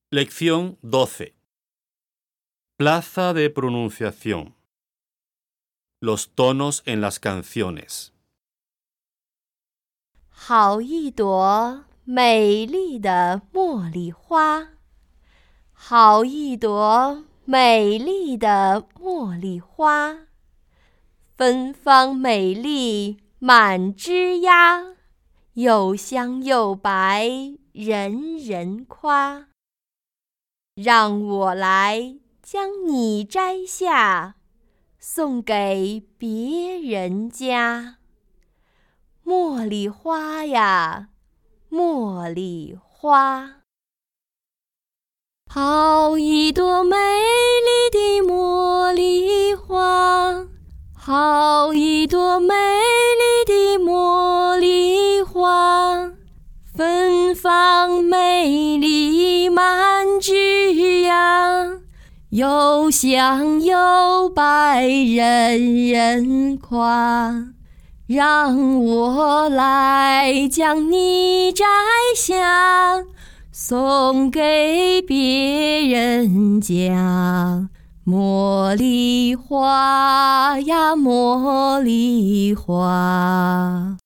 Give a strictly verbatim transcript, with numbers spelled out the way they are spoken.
Lección doce. Plaza de pronunciación. Los tonos en las canciones. 好一朵美丽的茉莉花，好一朵美丽的茉莉花，芬芳美丽满枝桠，又香又白人人夸。让我来将你摘下，送给别人家。茉莉花呀，茉莉花，好一朵美丽的茉莉花，好一朵美丽的茉莉花，芬芳美丽满枝桠，又香又白人人夸。让我来将你摘下，送给别人家。茉莉花呀，茉莉花。